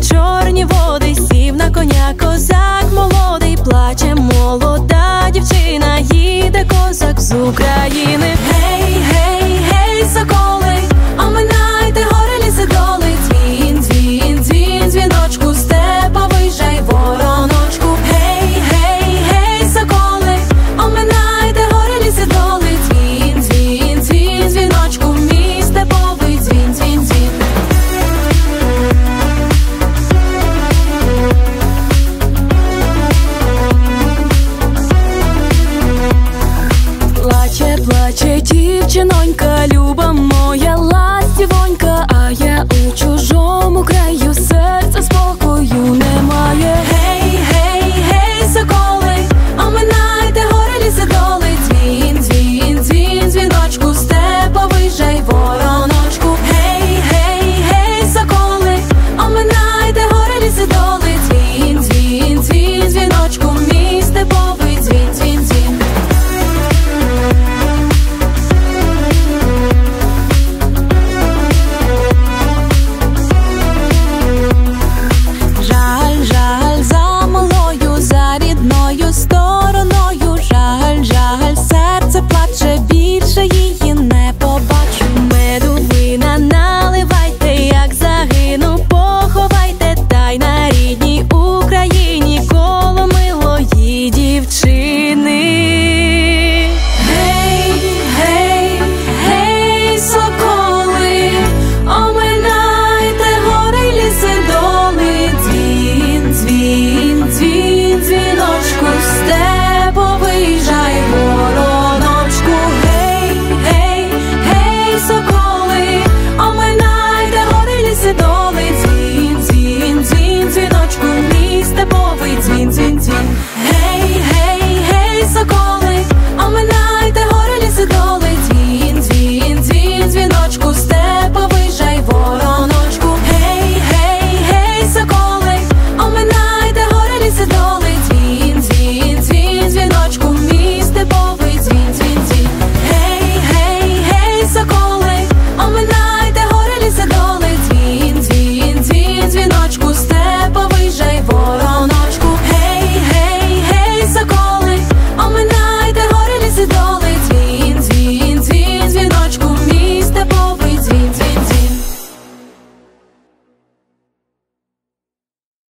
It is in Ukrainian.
чорні води, сів на коня козак молодий, плаче молода дівчина, їде козак з України. Гей, гей, гей, соколи, оминайте гори, ліси, доли, дзвін, дзвін, дзвін, дзвіночку, степовий жай, вороночку. Гей, гей, гей, соколи, оминайте гори, ліси, доли, дзвін, дзвін, дзвін, дзвіночку, мій степовий дзвін, дзвін, дзвін. Плаче, плаче дівчинонька, люба моя ластівонька, а я у чужому краю, серця спокою немає. Гей, гей, гей, соколи, оминайте гори, ліси, доли, дзвін, дзвін, дзвін, дзвіночку, степовий жай, вороночку. Гей, гей, гей, соколи, оминайте гори, ліси, доли, дзвін, дзвін, дзвін, дзвіночку, мій степовий дзвін, дзвін, дзвін. Жаль, жаль, за малою, за рідною стороною, жаль, жаль, серце плаче.